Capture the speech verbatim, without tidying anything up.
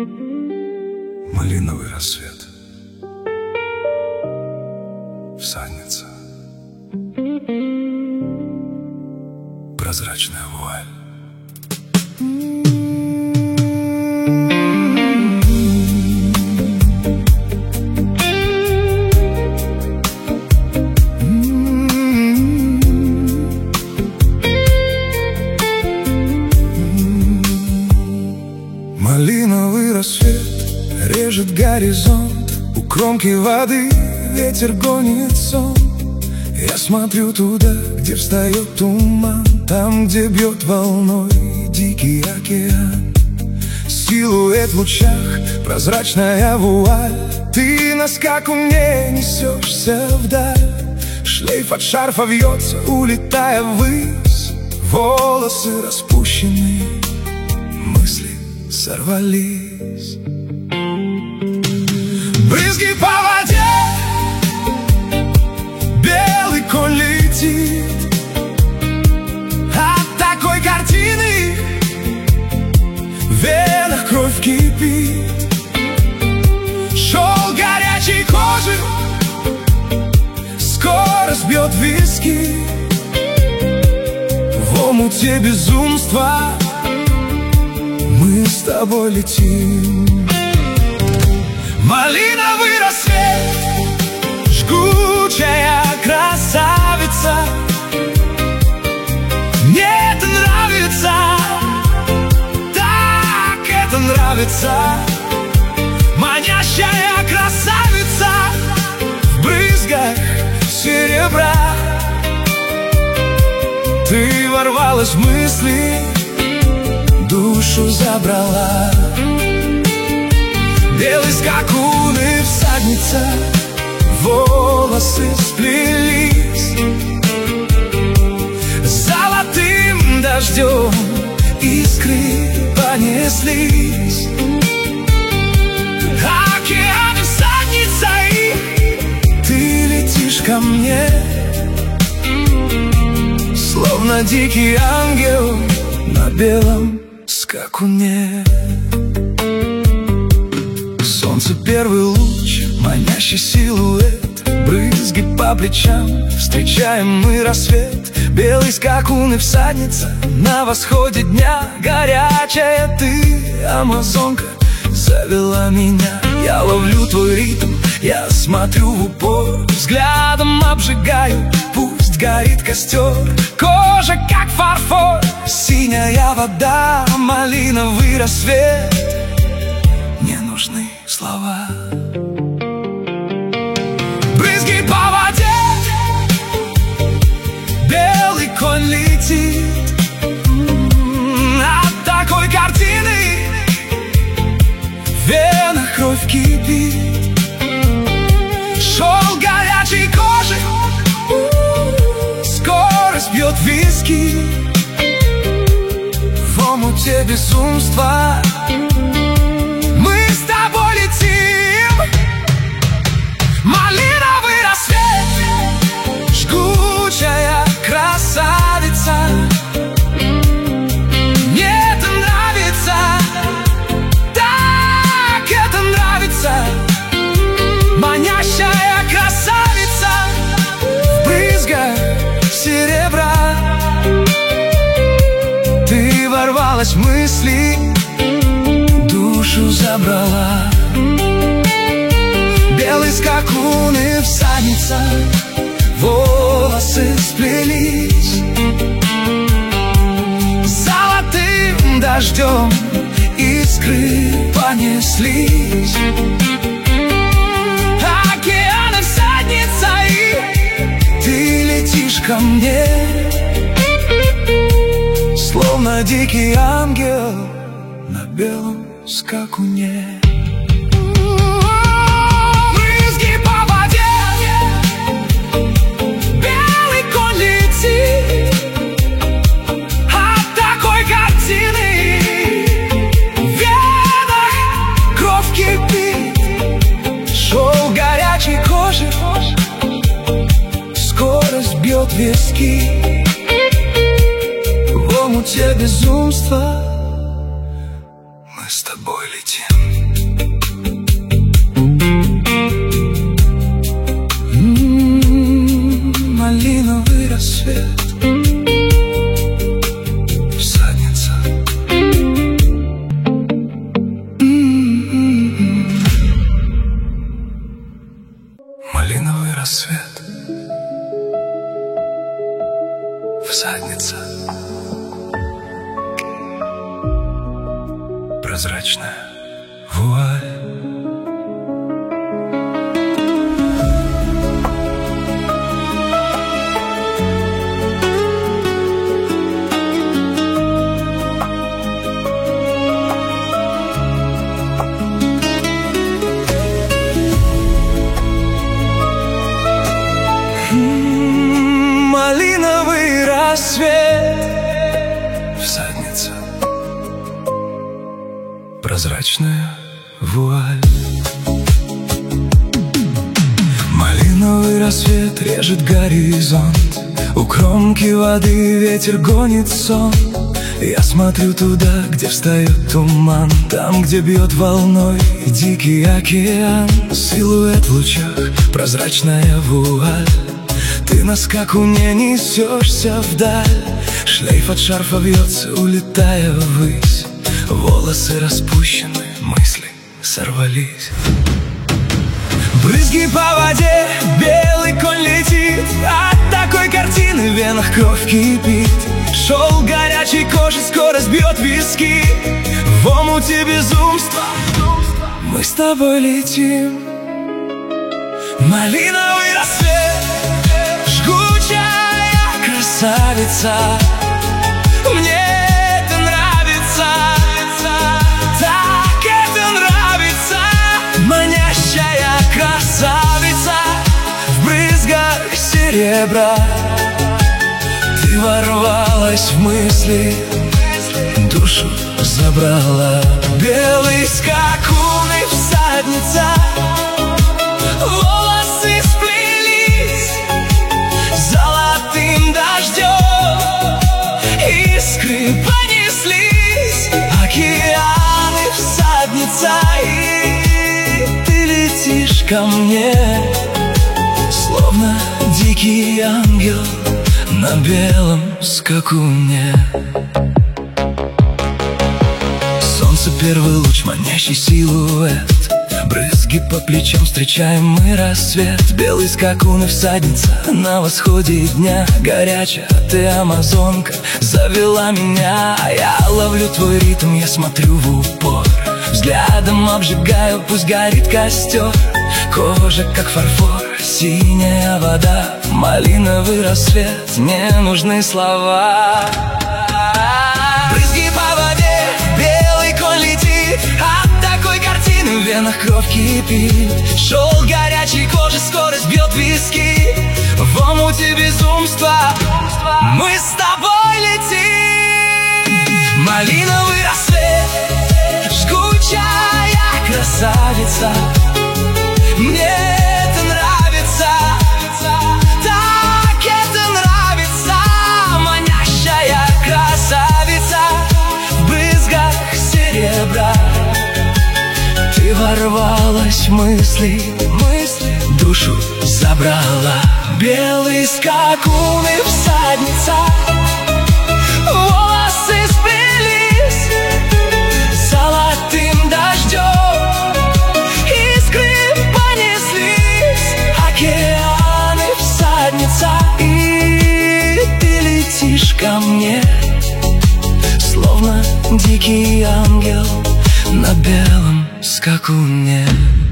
Малиновый рассвет, всадница, прозрачная вуаль. Малиновый рассвет режет горизонт, у кромки воды ветер гонит сон. Я смотрю туда, где встает туман, там, где бьет волной дикий океан. Силуэт в лучах, прозрачная вуаль. Ты на скакуне несешься вдаль. Шлейф от шарфа вьется, улетая ввысь. Волосы распущены, мысли сорвались. Брызги по воде, белый конь летит. От такой картины в венах кровь кипит. Шел горячей кожи, скоро сбьет виски. В омуте безумства мы с тобой летим. Малиновый рассвет, жгучая красавица. Мне это нравится, так это нравится. Манящая красавица в брызгах серебра. Ты ворвалась в мысли, душу забрала. Белый скакун и всадница, волосы сплелись. Золотым дождем искры понеслись. Океаны всадница, и ты летишь ко мне, словно дикий ангел на белом скакуне. Солнце первый луч, манящий силуэт, брызги по плечам, встречаем мы рассвет. Белый скакун и всадница на восходе дня. Горячая ты, амазонка, завела меня. Я ловлю твой ритм, я смотрю в упор, взглядом обжигаю, пусть горит костер. Кожа как фарфор, синяя вода, малиновый рассвет. Не нужны слова. Брызги по воде, белый конь летит. От такой картины в венах кровь кипит. Шел горячей кожи, скорость бьет виски. В омуте безумства мы с тобой летим. Малиновый рассвет, жгучая красавица. Мне это нравится, так это нравится. Манящая красавица в брызгах серебра. Ты ворвалась в мысли, душу забрала. Белый скакун и всадница, волосы сплелись. Золотым дождем искры понеслись. Океаны всадница, и ты летишь ко мне, словно дикий ангел на белом скакуне. Брызги по воде, белый конь летит. От такой картины в венах кровь кипит. Шел горячей кожи, скорость бьет виски. В омуте безумства мы с тобой летим. прозрачная вуаль. Малиновый рассвет, всадница, прозрачная вуаль. Малиновый рассвет режет горизонт, у кромки воды ветер гонит сон. Я смотрю туда, где встает туман, там, где бьет волной дикий океан. Силуэт в лучах, прозрачная вуаль. Ты на скакуне несешься вдаль, шлейф от шарфа вьется, улетая ввысь. Волосы распущены, мысли сорвались. Брызги по воде, белый конь летит, от такой картины в венах кровь кипит. Шел горячей кожи, скорость бьет виски, в омуте безумства мы с тобой летим. Малиновый рассвет, жгучая красавица, мне это нравится, так это нравится. Манящая красавица в брызгах серебра, ты ворвалась в мысли, душу забрала. Белый скакун и всадница, волосы сплелись золотым дождем, искры понеслись, океаны, всадница, и ты летишь ко мне, словно дикий ангел на белом скакуне. Солнце, первый луч, манящий силуэт, брызги по плечам, встречаем мы рассвет. Белый скакун и всадница на восходе дня, горячая ты амазонка завела меня. Я ловлю твой ритм, я смотрю в упор, взглядом обжигаю, пусть горит костер. Кожа как фарфор, синяя вода, малиновый рассвет, не нужны слова. Брызги по воде, белый конь летит, от такой картины в венах кровь кипит. Шел горячей кожи, скорость бьет виски, в омуте безумства мы с тобой летим. Малиновый рассвет, жгучая красавица, мне это нравится, так это нравится. Манящая красавица в брызгах серебра, ты ворвалась в мысли, мысли, душу забрала. Белый скакун и всадница, волосы сплелись золотым дождем, искры понеслись, океаны, всадница, и ты летишь ко мне, словно дикий ангел на белом скакуне.